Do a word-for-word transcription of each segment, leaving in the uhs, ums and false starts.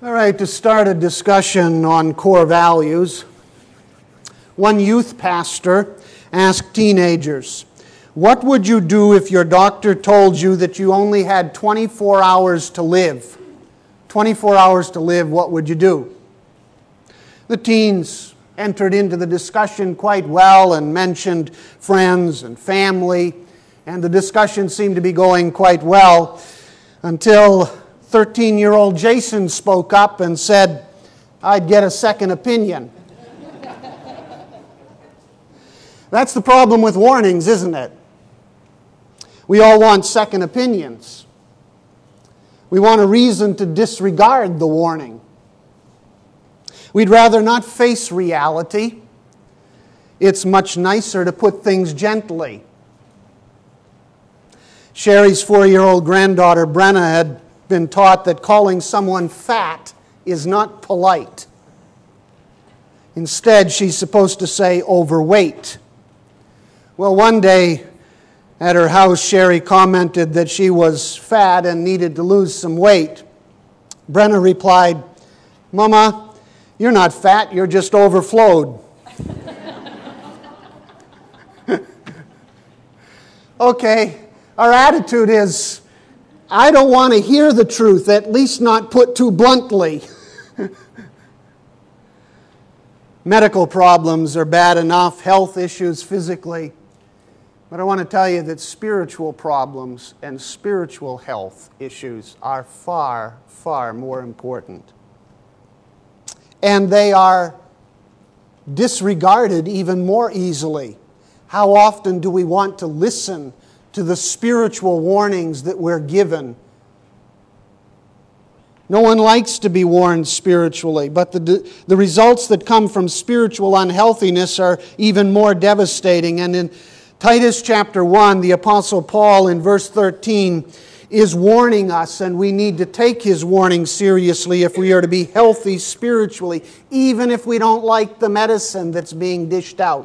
All right, to start a discussion on core values, one youth pastor asked teenagers, "What would you do if your doctor told you that you only had twenty-four hours to live? twenty-four hours to live, what would you do?" The teens entered into the discussion quite well and mentioned friends and family, and the discussion seemed to be going quite well until thirteen-year-old Jason spoke up and said, "I'd get a second opinion." That's the problem with warnings, isn't it? We all want second opinions. We want a reason to disregard the warning. We'd rather not face reality. It's much nicer to put things gently. Sherry's four-year-old granddaughter, Brenna, had been taught that calling someone fat is not polite. Instead, she's supposed to say overweight. Well, one day at her house, Sherry commented that she was fat and needed to lose some weight. Brenna replied, "Mama, you're not fat, you're just overflowed." Okay, our attitude is, I don't want to hear the truth, at least not put too bluntly. Medical problems are bad enough, health issues physically. But I want to tell you that spiritual problems and spiritual health issues are far, far more important. And they are disregarded even more easily. How often do we want to listen to the spiritual warnings that we're given? No one likes to be warned spiritually, but the, the results that come from spiritual unhealthiness are even more devastating. And in Titus chapter one, the Apostle Paul in verse thirteen is warning us, and we need to take his warning seriously if we are to be healthy spiritually, even if we don't like the medicine that's being dished out.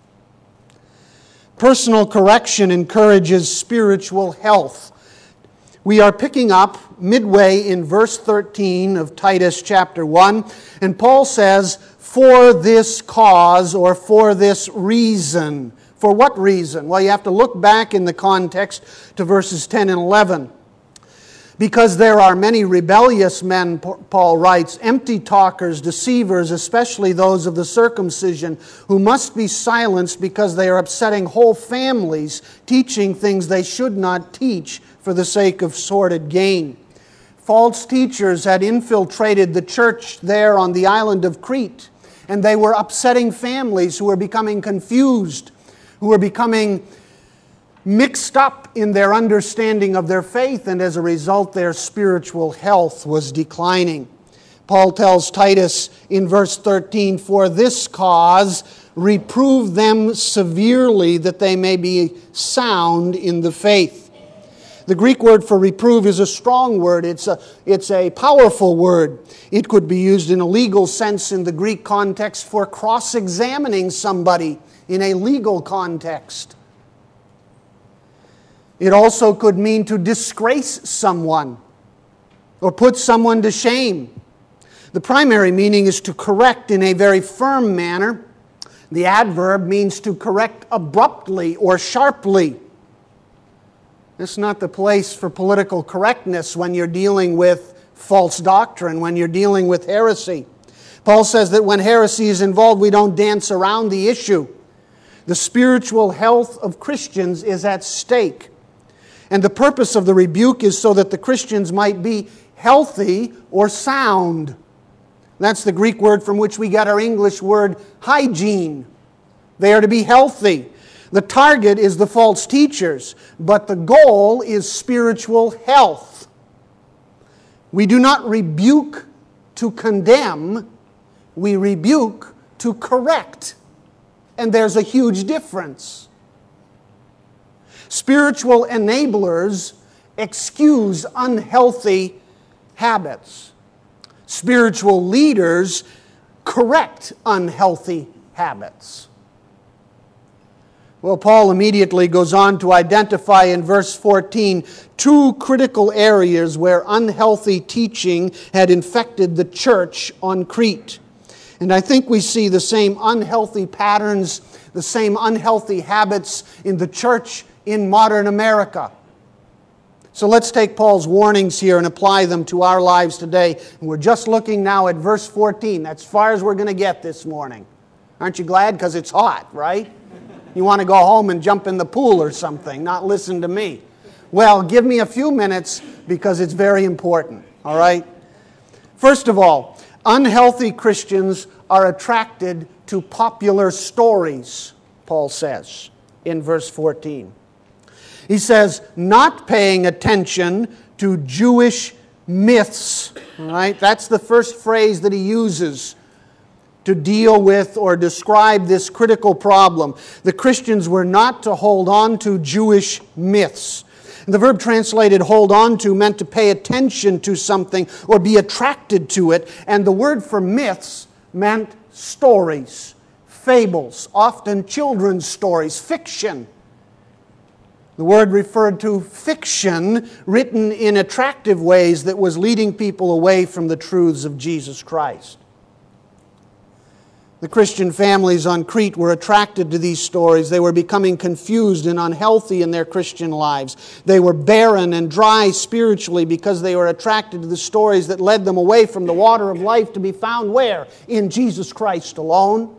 Personal correction encourages spiritual health. We are picking up midway in verse thirteen of Titus chapter one, and Paul says, "For this cause," or "for this reason." For what reason? Well, you have to look back in the context to verses ten and eleven. "Because there are many rebellious men," Paul writes, "empty talkers, deceivers, especially those of the circumcision, who must be silenced because they are upsetting whole families, teaching things they should not teach for the sake of sordid gain." False teachers had infiltrated the church there on the island of Crete, and they were upsetting families who were becoming confused, who were becoming mixed up in their understanding of their faith, and as a result, their spiritual health was declining. Paul tells Titus in verse thirteen, "For this cause, reprove them severely, that they may be sound in the faith." The Greek word for reprove is a strong word. It's a, it's a powerful word. It could be used in a legal sense in the Greek context for cross-examining somebody in a legal context. It also could mean to disgrace someone or put someone to shame. The primary meaning is to correct in a very firm manner. The adverb means to correct abruptly or sharply. This is not the place for political correctness when you're dealing with false doctrine, when you're dealing with heresy. Paul says that when heresy is involved, we don't dance around the issue. The spiritual health of Christians is at stake. And the purpose of the rebuke is so that the Christians might be healthy or sound. That's the Greek word from which we get our English word hygiene. They are to be healthy. The target is the false teachers, but the goal is spiritual health. We do not rebuke to condemn, we rebuke to correct. And there's a huge difference. Spiritual enablers excuse unhealthy habits. Spiritual leaders correct unhealthy habits. Well, Paul immediately goes on to identify in verse fourteen two critical areas where unhealthy teaching had infected the church on Crete. And I think we see the same unhealthy patterns, the same unhealthy habits in the church in modern America. So let's take Paul's warnings here and apply them to our lives today. And we're just looking now at verse fourteen. That's as far as we're going to get this morning. Aren't you glad? Because it's hot, right? You want to go home and jump in the pool or something, not listen to me. Well, give me a few minutes because it's very important, all right? First of all, unhealthy Christians are attracted to popular stories, Paul says in verse fourteen. He says, not paying attention to Jewish myths, all right? That's the first phrase that he uses to deal with or describe this critical problem. The Christians were not to hold on to Jewish myths. And the verb translated hold on to meant to pay attention to something or be attracted to it. And the word for myths meant stories, fables, often children's stories, fiction. The word referred to fiction written in attractive ways that was leading people away from the truths of Jesus Christ. The Christian families on Crete were attracted to these stories. They were becoming confused and unhealthy in their Christian lives. They were barren and dry spiritually because they were attracted to the stories that led them away from the water of life to be found where? In Jesus Christ alone.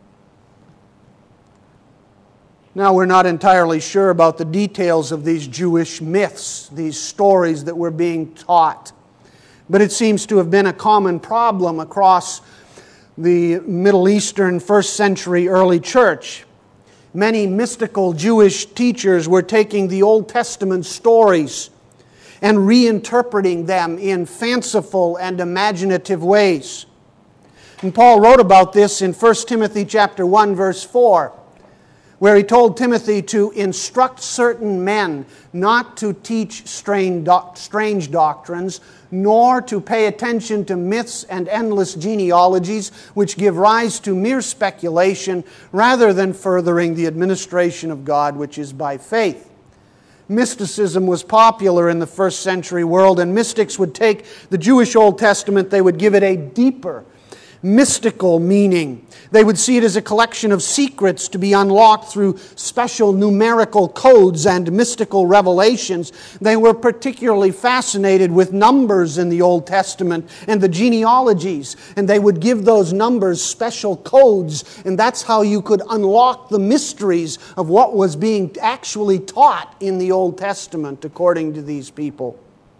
Now, we're not entirely sure about the details of these Jewish myths, these stories that were being taught. But it seems to have been a common problem across the Middle Eastern first century early church. Many mystical Jewish teachers were taking the Old Testament stories and reinterpreting them in fanciful and imaginative ways. And Paul wrote about this in First Timothy chapter one, verse four, where he told Timothy to instruct certain men not to teach strange doctrines, nor to pay attention to myths and endless genealogies which give rise to mere speculation rather than furthering the administration of God which is by faith. Mysticism was popular in the first century world, and mystics would take the Jewish Old Testament, they would give it a deeper, mystical meaning. They would see it as a collection of secrets to be unlocked through special numerical codes and mystical revelations. They were particularly fascinated with numbers in the Old Testament and the genealogies, and they would give those numbers special codes, and that's how you could unlock the mysteries of what was being actually taught in the Old Testament, according to these people.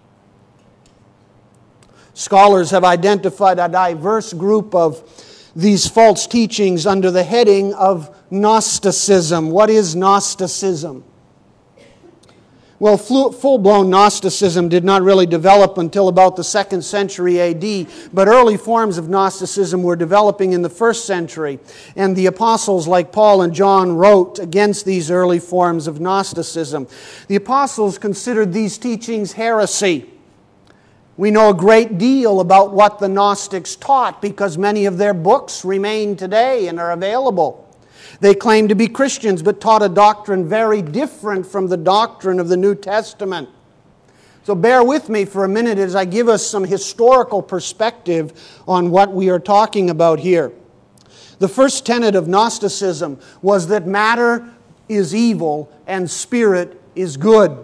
Scholars have identified a diverse group of these false teachings under the heading of Gnosticism. What is Gnosticism? Well, full-blown Gnosticism did not really develop until about the second century A D, but early forms of Gnosticism were developing in the first century, and the apostles like Paul and John wrote against these early forms of Gnosticism. The apostles considered these teachings heresy. We know a great deal about what the Gnostics taught because many of their books remain today and are available. They claimed to be Christians but taught a doctrine very different from the doctrine of the New Testament. So bear with me for a minute as I give us some historical perspective on what we are talking about here. The first tenet of Gnosticism was that matter is evil and spirit is good.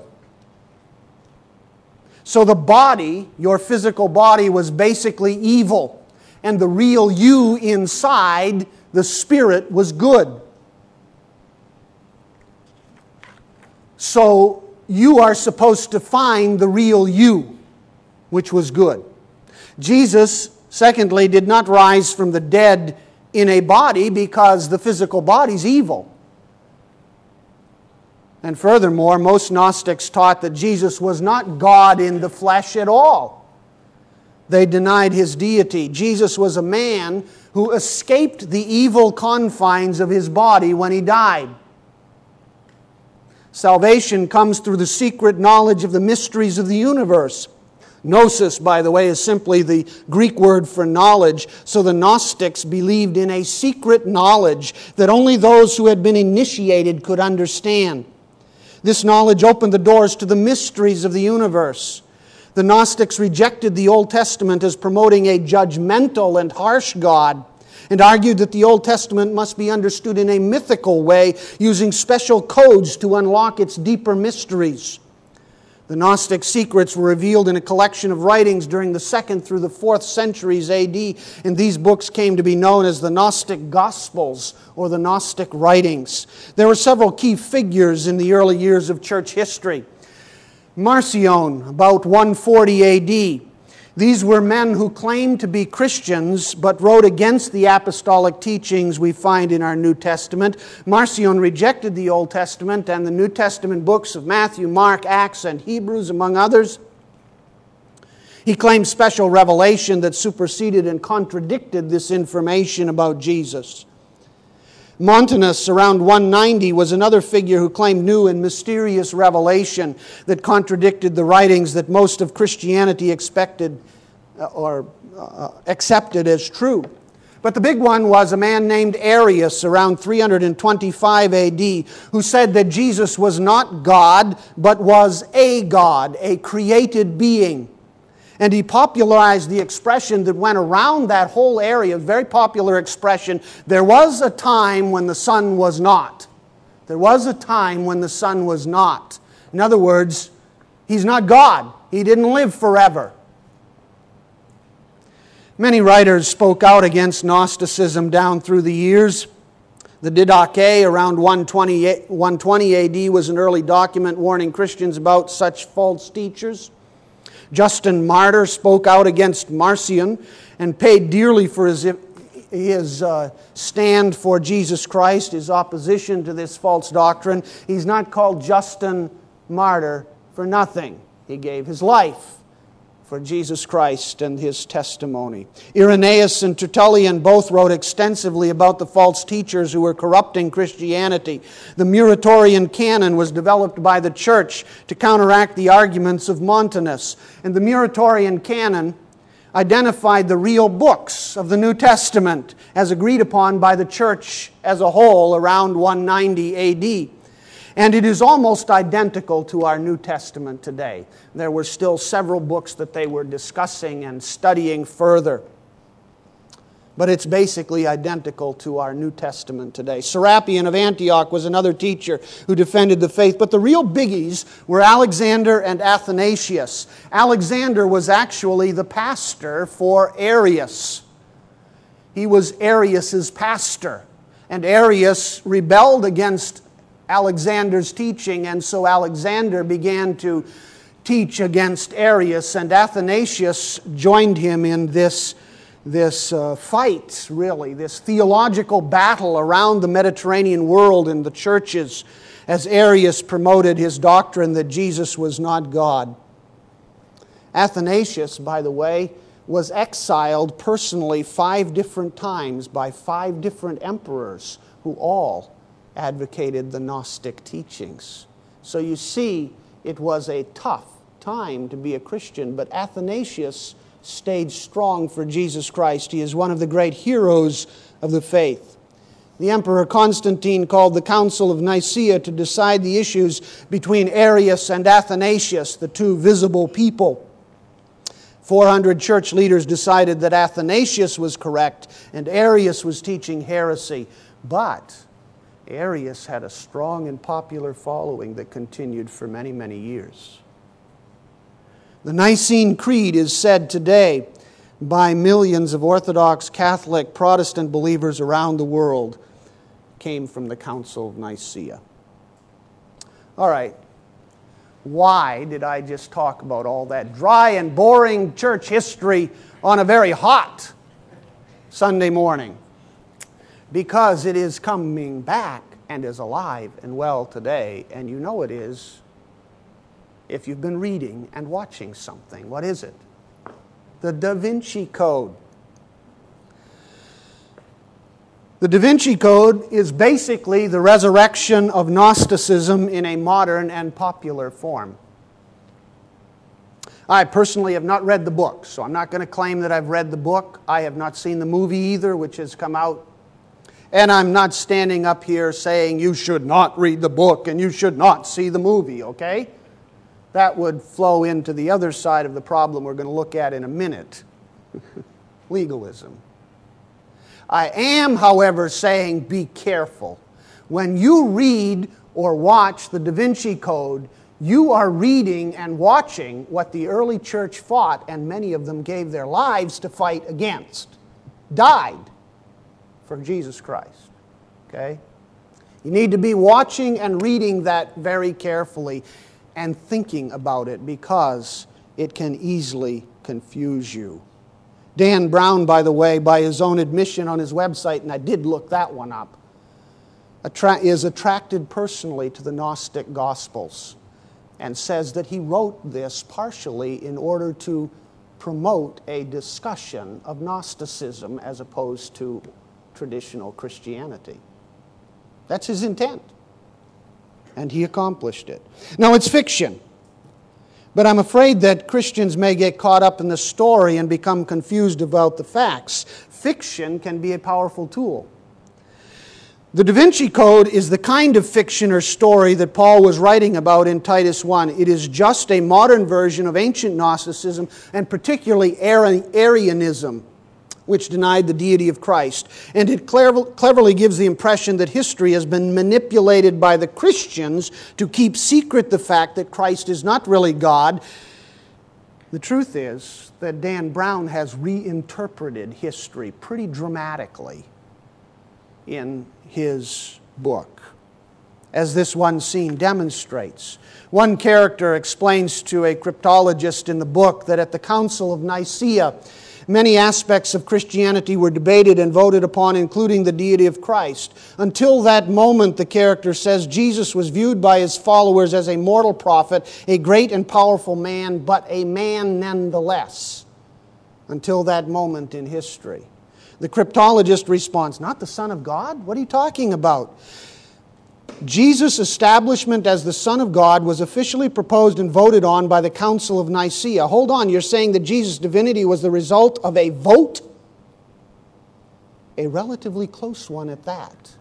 So the body, your physical body, was basically evil. And the real you inside, the spirit, was good. So you are supposed to find the real you, which was good. Jesus, secondly, did not rise from the dead in a body because the physical body's evil. And furthermore, most Gnostics taught that Jesus was not God in the flesh at all. They denied His deity. Jesus was a man who escaped the evil confines of His body when He died. Salvation comes through the secret knowledge of the mysteries of the universe. Gnosis, by the way, is simply the Greek word for knowledge. So the Gnostics believed in a secret knowledge that only those who had been initiated could understand. This knowledge opened the doors to the mysteries of the universe. The Gnostics rejected the Old Testament as promoting a judgmental and harsh God, and argued that the Old Testament must be understood in a mythical way, using special codes to unlock its deeper mysteries. The Gnostic secrets were revealed in a collection of writings during the second through the fourth centuries A D, and these books came to be known as the Gnostic Gospels or the Gnostic writings. There were several key figures in the early years of church history. Marcion, about one forty A D. These were men who claimed to be Christians but wrote against the apostolic teachings we find in our New Testament. Marcion rejected the Old Testament and the New Testament books of Matthew, Mark, Acts, and Hebrews, among others. He claimed special revelation that superseded and contradicted this information about Jesus. Montanus, around one ninety, was another figure who claimed new and mysterious revelation that contradicted the writings that most of Christianity expected or uh, accepted as true. But the big one was a man named Arius, around three twenty-five A D, who said that Jesus was not God, but was a God, a created being. And he popularized the expression that went around that whole area, a very popular expression, there was a time when the sun was not. There was a time when the sun was not. In other words, he's not God. He didn't live forever. Many writers spoke out against Gnosticism down through the years. The Didache, around one twenty A D, was an early document warning Christians about such false teachers. Justin Martyr spoke out against Marcion and paid dearly for his, his uh, stand for Jesus Christ, his opposition to this false doctrine. He's not called Justin Martyr for nothing. He gave his life for Jesus Christ and his testimony. Irenaeus and Tertullian both wrote extensively about the false teachers who were corrupting Christianity. The Muratorian canon was developed by the church to counteract the arguments of Montanus. And the Muratorian canon identified the real books of the New Testament as agreed upon by the church as a whole around one ninety A D. And it is almost identical to our New Testament today. There were still several books that they were discussing and studying further. But it's basically identical to our New Testament today. Serapion of Antioch was another teacher who defended the faith. But the real biggies were Alexander and Athanasius. Alexander was actually the pastor for Arius. He was Arius's pastor. And Arius rebelled against Alexander's teaching, and so Alexander began to teach against Arius, and Athanasius joined him in this, this uh, fight, really, this theological battle around the Mediterranean world and the churches as Arius promoted his doctrine that Jesus was not God. Athanasius, by the way, was exiled personally five different times by five different emperors who all advocated the Gnostic teachings. So you see, it was a tough time to be a Christian, but Athanasius stayed strong for Jesus Christ. He is one of the great heroes of the faith. The Emperor Constantine called the Council of Nicaea to decide the issues between Arius and Athanasius, the two visible people. four hundred church leaders decided that Athanasius was correct and Arius was teaching heresy. But Arius had a strong and popular following that continued for many, many years. The Nicene Creed is said today by millions of Orthodox, Catholic, Protestant believers around the world came from the Council of Nicaea. All right, why did I just talk about all that dry and boring church history on a very hot Sunday morning? Because it is coming back and is alive and well today. And you know it is if you've been reading and watching something. What is it? The Da Vinci Code. The Da Vinci Code is basically the resurrection of Gnosticism in a modern and popular form. I personally have not read the book, so I'm not going to claim that I've read the book. I have not seen the movie either, which has come out. And I'm not standing up here saying you should not read the book and you should not see the movie, okay? That would flow into the other side of the problem we're going to look at in a minute. Legalism. I am, however, saying be careful. When you read or watch the Da Vinci Code, you are reading and watching what the early church fought, and many of them gave their lives to fight against. Died for Jesus Christ. Okay? You need to be watching and reading that very carefully and thinking about it, because it can easily confuse you. Dan Brown, by the way, by his own admission on his website, and I did look that one up, attra- is attracted personally to the Gnostic Gospels, and says that he wrote this partially in order to promote a discussion of Gnosticism as opposed to traditional Christianity. That's his intent. And he accomplished it. Now, it's fiction. But I'm afraid that Christians may get caught up in the story and become confused about the facts. Fiction can be a powerful tool. The Da Vinci Code is the kind of fiction or story that Paul was writing about in Titus one. It is just a modern version of ancient Gnosticism, and particularly Arianism, which denied the deity of Christ. And it cleverly gives the impression that history has been manipulated by the Christians to keep secret the fact that Christ is not really God. The truth is that Dan Brown has reinterpreted history pretty dramatically in his book, as this one scene demonstrates. One character explains to a cryptologist in the book that at the Council of Nicaea, many aspects of Christianity were debated and voted upon, including the deity of Christ. Until that moment, the character says, Jesus was viewed by his followers as a mortal prophet, a great and powerful man, but a man nonetheless. Until that moment in history. The cryptologist responds, not the Son of God? What are you talking about? Jesus' establishment as the Son of God was officially proposed and voted on by the Council of Nicaea. Hold on, you're saying that Jesus' divinity was the result of a vote? A relatively close one at that.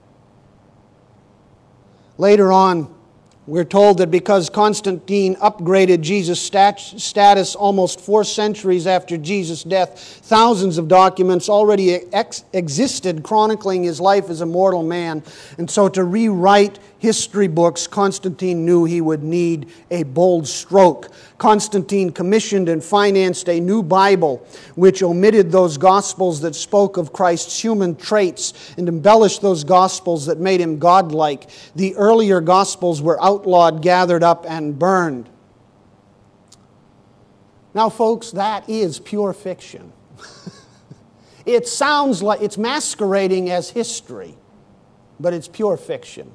Later on, we're told that because Constantine upgraded Jesus' stat- status almost four centuries after Jesus' death, thousands of documents already ex- existed chronicling his life as a mortal man. And so to rewrite history books, Constantine knew he would need a bold stroke. Constantine commissioned and financed a new Bible which omitted those Gospels that spoke of Christ's human traits and embellished those Gospels that made him godlike. The earlier Gospels were outlawed, gathered up, and burned. Now, folks, that is pure fiction. It sounds like it's masquerading as history, but it's pure fiction.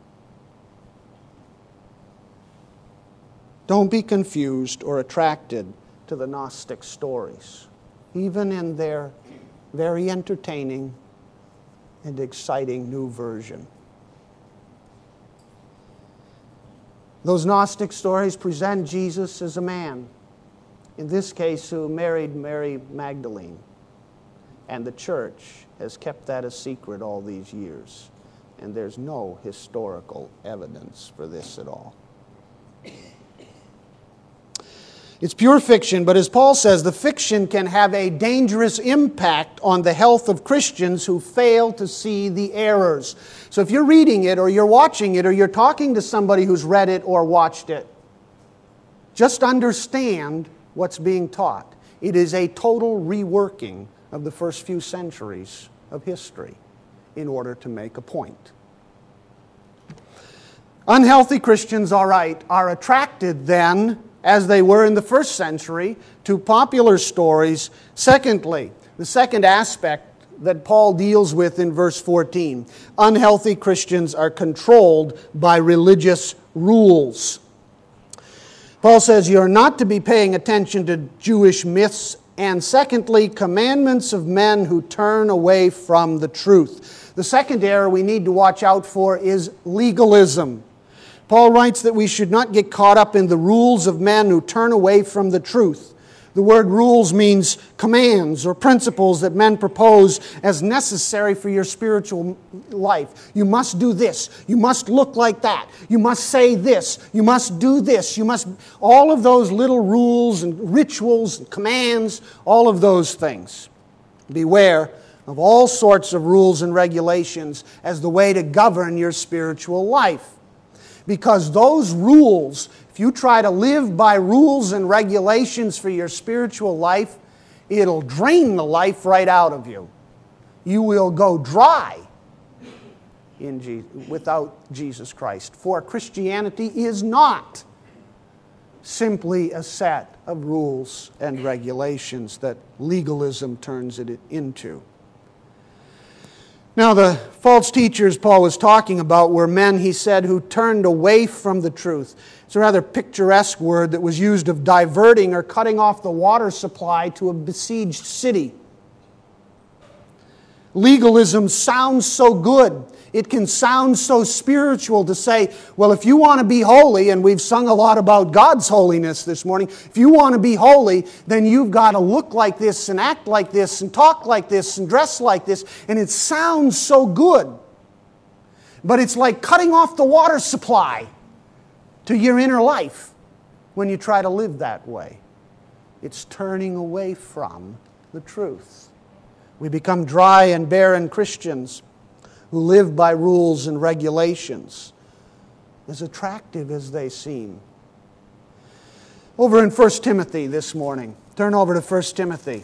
Don't be confused or attracted to the Gnostic stories, even in their very entertaining and exciting new version. Those Gnostic stories present Jesus as a man, in this case who married Mary Magdalene, and the church has kept that a secret all these years, and there's no historical evidence for this at all. It's pure fiction, but as Paul says, the fiction can have a dangerous impact on the health of Christians who fail to see the errors. So if you're reading it, or you're watching it, or you're talking to somebody who's read it or watched it, just understand what's being taught. It is a total reworking of the first few centuries of history in order to make a point. Unhealthy Christians, all right, are attracted then, as they were in the first century, to popular stories. Secondly, the second aspect that Paul deals with in verse fourteen, unhealthy Christians are controlled by religious rules. Paul says you're not to be paying attention to Jewish myths, and secondly, commandments of men who turn away from the truth. The second error we need to watch out for is legalism. Paul writes that we should not get caught up in the rules of men who turn away from the truth. The word rules means commands or principles that men propose as necessary for your spiritual life. You must do this. You must look like that. You must say this. You must do this. You must... All of those little rules and rituals and commands, all of those things. Beware of all sorts of rules and regulations as the way to govern your spiritual life. Because those rules, if you try to live by rules and regulations for your spiritual life, it'll drain the life right out of you. You will go dry in Je- without Jesus Christ. For Christianity is not simply a set of rules and regulations that legalism turns it into. Now, the false teachers Paul was talking about were men, he said, who turned away from the truth. It's a rather picturesque word that was used of diverting or cutting off the water supply to a besieged city. Legalism sounds so good. It can sound so spiritual to say, well, if you want to be holy, and we've sung a lot about God's holiness this morning, if you want to be holy, then you've got to look like this and act like this and talk like this and dress like this. And it sounds so good. But it's like cutting off the water supply to your inner life when you try to live that way. It's turning away from the truth. We become dry and barren Christians who live by rules and regulations, as attractive as they seem. Over in First Timothy this morning. Turn over to First Timothy.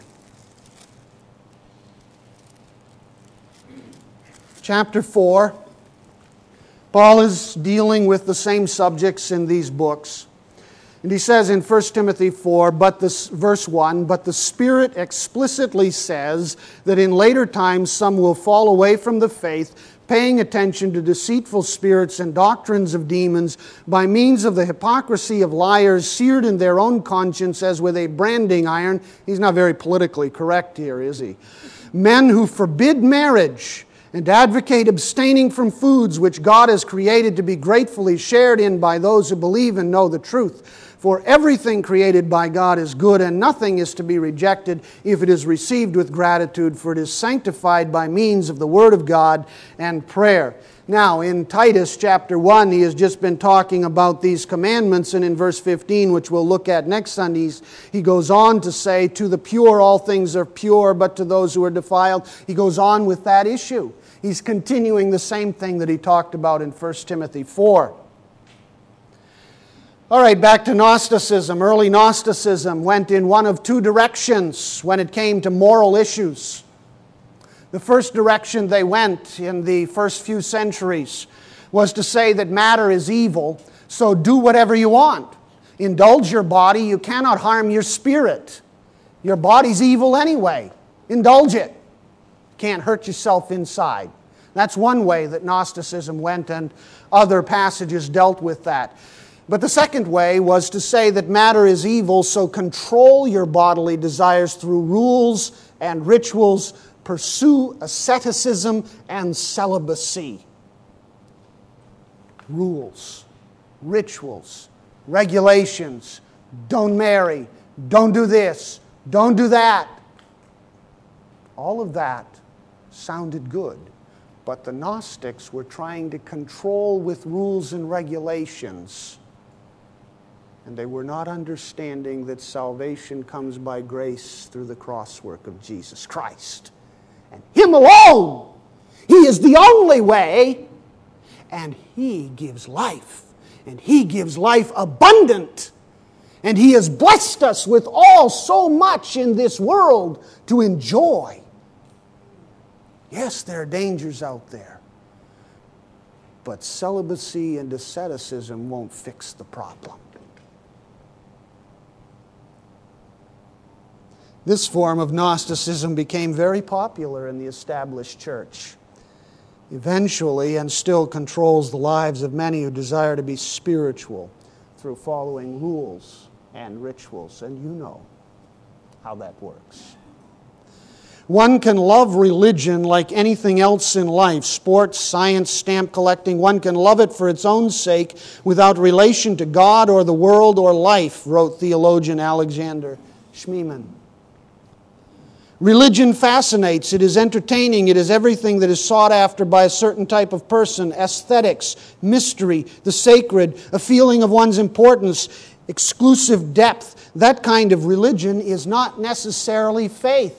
Chapter four. Paul is dealing with the same subjects in these books. And he says in First Timothy four, but this, verse one, but the Spirit explicitly says that in later times some will fall away from the faith, paying attention to deceitful spirits and doctrines of demons, by means of the hypocrisy of liars, seared in their own conscience as with a branding iron. He's not very politically correct here, is he? Men who forbid marriage and advocate abstaining from foods which God has created to be gratefully shared in by those who believe and know the truth. For everything created by God is good, and nothing is to be rejected if it is received with gratitude, for it is sanctified by means of the Word of God and prayer. Now, in Titus chapter one, he has just been talking about these commandments, and in verse fifteen, which we'll look at next Sunday, he goes on to say, to the pure all things are pure, but to those who are defiled. He goes on with that issue. He's continuing the same thing that he talked about in First Timothy four. All right, back to Gnosticism. Early Gnosticism went in one of two directions when it came to moral issues. The first direction they went in the first few centuries was to say that matter is evil, so do whatever you want. Indulge your body, you cannot harm your spirit. Your body's evil anyway. Indulge it. Can't hurt yourself inside. That's one way that Gnosticism went, and other passages dealt with that. But the second way was to say that matter is evil, so control your bodily desires through rules and rituals. Pursue asceticism and celibacy. Rules, rituals, regulations. Don't marry. Don't do this. Don't do that. All of that sounded good. But the Gnostics were trying to control with rules and regulations. And they were not understanding that salvation comes by grace through the crosswork of Jesus Christ. And Him alone. He is the only way. And He gives life. And He gives life abundant. And He has blessed us with all so much in this world to enjoy. Yes, there are dangers out there. But celibacy and asceticism won't fix the problem. This form of Gnosticism became very popular in the established church. Eventually, and still controls the lives of many who desire to be spiritual through following rules and rituals. And you know how that works. One can love religion like anything else in life, sports, science, stamp collecting. One can love it for its own sake without relation to God or the world or life, wrote theologian Alexander Schmemann. Religion fascinates. It is entertaining. It is everything that is sought after by a certain type of person. Aesthetics, mystery, the sacred, a feeling of one's importance, exclusive depth. That kind of religion is not necessarily faith.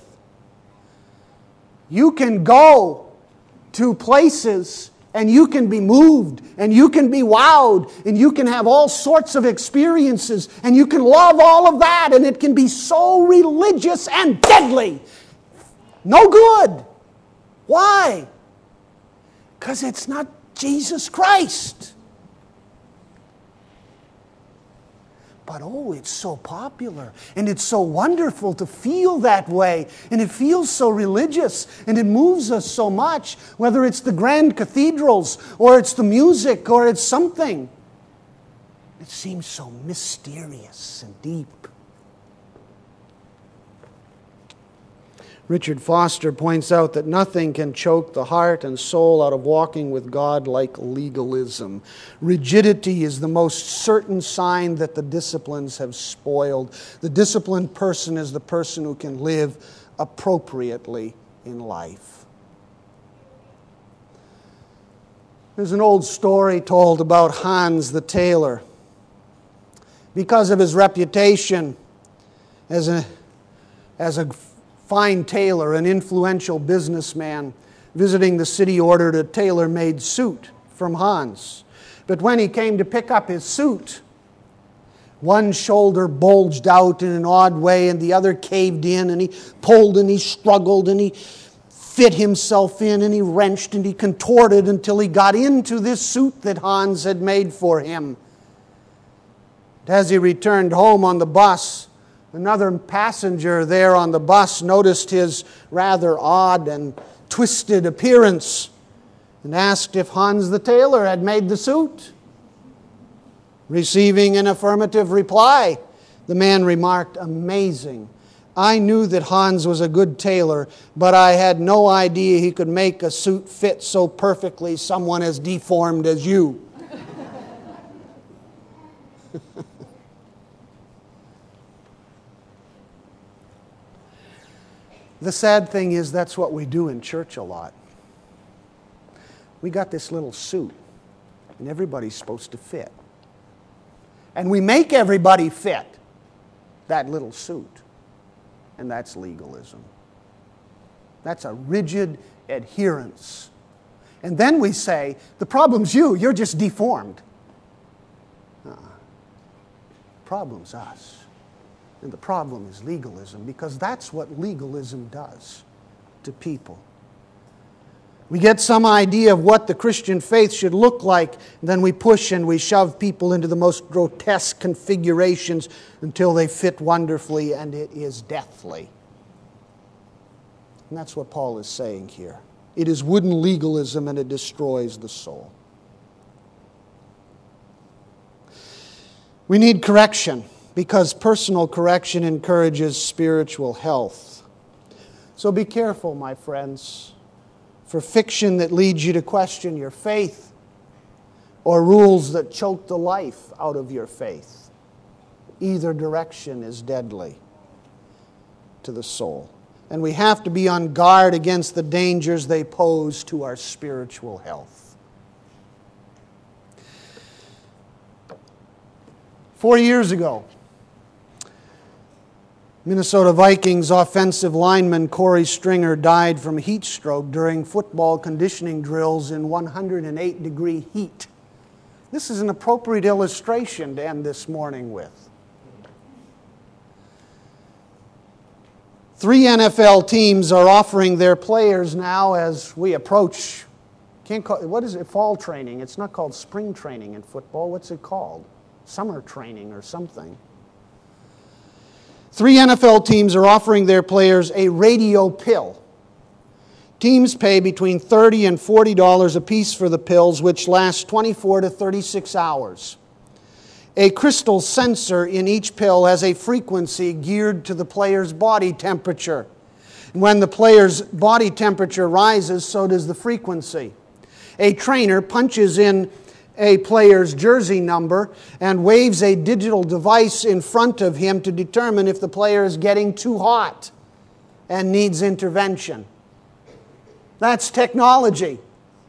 You can go to places and you can be moved and you can be wowed and you can have all sorts of experiences and you can love all of that, and it can be so religious and deadly. No good. Why? Because it's not Jesus Christ. But oh, it's so popular, and it's so wonderful to feel that way, and it feels so religious, and it moves us so much, whether it's the grand cathedrals, or it's the music, or it's something. It seems so mysterious and deep. Richard Foster points out that nothing can choke the heart and soul out of walking with God like legalism. Rigidity is the most certain sign that the disciplines have spoiled. The disciplined person is the person who can live appropriately in life. There's an old story told about Hans the tailor. Because of his reputation as a, as a fine tailor, an influential businessman, visiting the city, ordered a tailor-made suit from Hans. But when he came to pick up his suit, one shoulder bulged out in an odd way and the other caved in, and he pulled and he struggled and he fit himself in and he wrenched and he contorted until he got into this suit that Hans had made for him. As he returned home on the bus, another passenger there on the bus noticed his rather odd and twisted appearance and asked if Hans the tailor had made the suit. Receiving an affirmative reply, the man remarked, "Amazing. I knew that Hans was a good tailor, but I had no idea he could make a suit fit so perfectly someone as deformed as you." The sad thing is that's what we do in church a lot. We got this little suit, and everybody's supposed to fit. And we make everybody fit that little suit. And that's legalism. That's a rigid adherence. And then we say, the problem's you, you're just deformed. Uh-uh. Problem's us. And the problem is legalism, because that's what legalism does to people. We get some idea of what the Christian faith should look like, and then we push and we shove people into the most grotesque configurations until they fit wonderfully, and it is deathly. And that's what Paul is saying here. It is wooden legalism, and it destroys the soul. We need correction, because personal correction encourages spiritual health. So be careful, my friends, for fiction that leads you to question your faith, or rules that choke the life out of your faith. Either direction is deadly to the soul. And we have to be on guard against the dangers they pose to our spiritual health. Four years ago, Minnesota Vikings offensive lineman Corey Stringer died from heat stroke during football conditioning drills in one hundred eight degree heat. This is an appropriate illustration to end this morning with. Three N F L teams are offering their players now as we approach, can't call, what is it, fall training? It's not called spring training in football. What's it called? Summer training or something. Three N F L teams are offering their players a radio pill. Teams pay between thirty dollars and forty dollars a piece for the pills, which last twenty-four to thirty-six hours. A crystal sensor in each pill has a frequency geared to the player's body temperature. When the player's body temperature rises, so does the frequency. A trainer punches in a player's jersey number and waves a digital device in front of him to determine if the player is getting too hot and needs intervention. That's technology.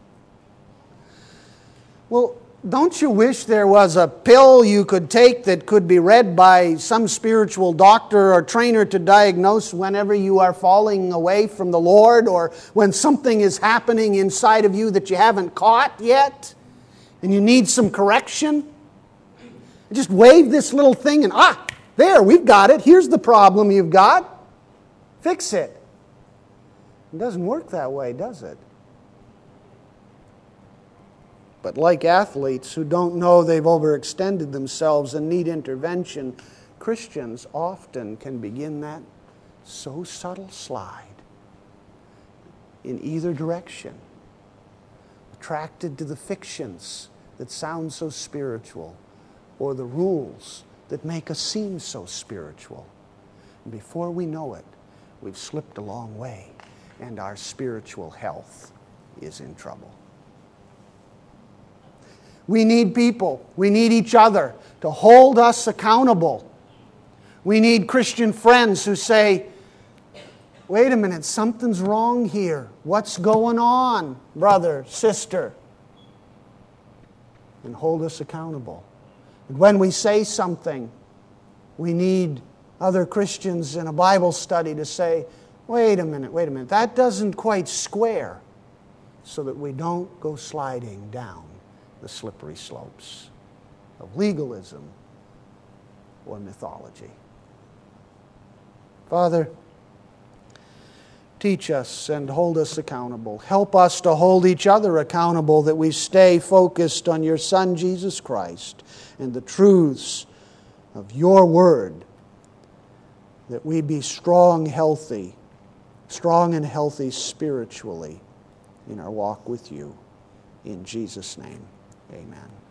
Well, don't you wish there was a pill you could take that could be read by some spiritual doctor or trainer to diagnose whenever you are falling away from the Lord, or when something is happening inside of you that you haven't caught yet and you need some correction? Just wave this little thing and, ah, there, we've got it. Here's the problem you've got. Fix it. It doesn't work that way, does it? But like athletes who don't know they've overextended themselves and need intervention, Christians often can begin that so subtle slide in either direction, attracted to the fictions that sound so spiritual or the rules that make us seem so spiritual. And before we know it, we've slipped a long way and our spiritual health is in trouble. We need people, we need each other to hold us accountable. We need Christian friends who say, wait a minute, something's wrong here. What's going on, brother, sister? And hold us accountable. And when we say something, we need other Christians in a Bible study to say, wait a minute, wait a minute, that doesn't quite square, so that we don't go sliding down the slippery slopes of legalism or mythology. Father, teach us and hold us accountable. Help us to hold each other accountable, that we stay focused on your Son, Jesus Christ, and the truths of your word, that we be strong, healthy, strong and healthy spiritually in our walk with you. In Jesus' name, amen.